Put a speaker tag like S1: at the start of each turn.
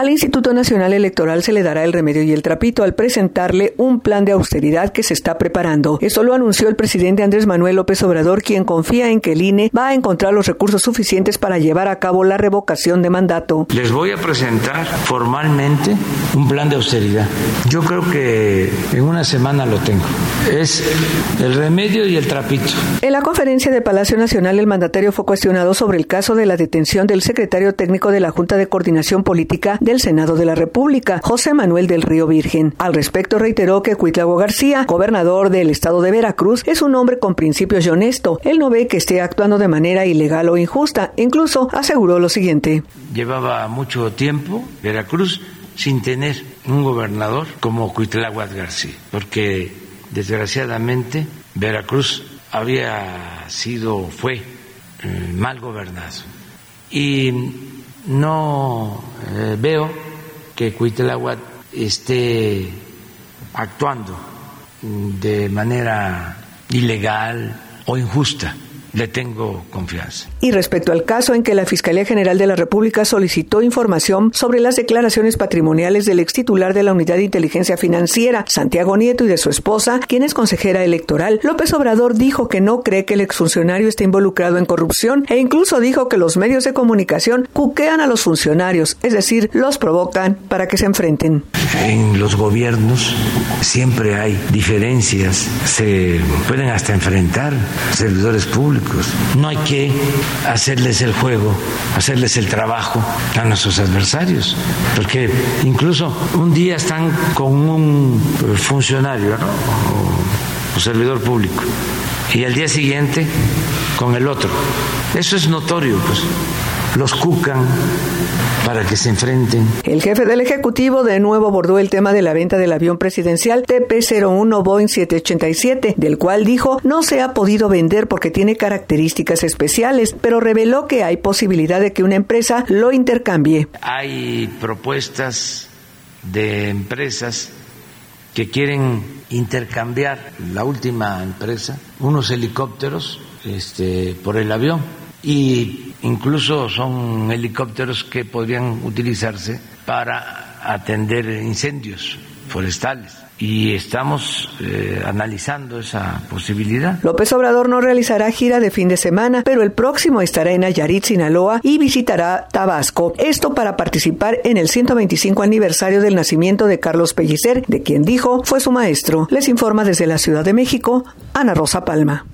S1: Al Instituto Nacional Electoral se le dará el remedio y el trapito al presentarle un plan de austeridad que se está preparando. Esto lo anunció el presidente Andrés Manuel López Obrador, quien confía en que el INE va a encontrar los recursos suficientes para llevar a cabo la revocación de mandato.
S2: Les voy a presentar formalmente un plan de austeridad. Yo creo que en una semana lo tengo. Es el remedio y el trapito.
S1: En la conferencia de Palacio Nacional, el mandatario fue cuestionado sobre el caso de la detención del secretario técnico de la Junta de Coordinación Política del Senado de la República, José Manuel del Río Virgen. Al respecto, reiteró que Cuitlahua García, gobernador del estado de Veracruz, es un hombre con principios y honesto. Él no ve que esté actuando de manera ilegal o injusta. Incluso aseguró lo siguiente.
S2: Llevaba mucho tiempo Veracruz sin tener un gobernador como Cuitlahua García, porque desgraciadamente Veracruz fue mal gobernado. Y no veo que Cuitlahua esté actuando de manera ilegal o injusta. Le tengo confianza.
S1: Y respecto al caso en que la Fiscalía General de la República solicitó información sobre las declaraciones patrimoniales del extitular de la Unidad de Inteligencia Financiera, Santiago Nieto, y de su esposa, quien es consejera electoral, López Obrador dijo que no cree que el exfuncionario esté involucrado en corrupción e incluso dijo que los medios de comunicación cuquean a los funcionarios, es decir, los provocan para que se enfrenten.
S2: En los gobiernos siempre hay diferencias, se pueden hasta enfrentar servidores públicos. No hay que hacerles el juego, hacerles el trabajo a nuestros adversarios, porque incluso un día están con un funcionario, ¿no? o servidor público, y al día siguiente con el otro. Eso es notorio, pues. Los cucan para que se enfrenten.
S1: El jefe del Ejecutivo de nuevo abordó el tema de la venta del avión presidencial TP-01 Boeing 787, del cual dijo no se ha podido vender porque tiene características especiales, pero reveló que hay posibilidad de que una empresa lo intercambie.
S2: Hay propuestas de empresas que quieren intercambiar, la última empresa, unos helicópteros por el avión. Y incluso son helicópteros que podrían utilizarse para atender incendios forestales. Y estamos analizando esa posibilidad.
S1: López Obrador no realizará gira de fin de semana, pero el próximo estará en Nayarit, Sinaloa, y visitará Tabasco. Esto para participar en el 125 aniversario del nacimiento de Carlos Pellicer, de quien dijo fue su maestro. Les informa desde la Ciudad de México, Ana Rosa Palma.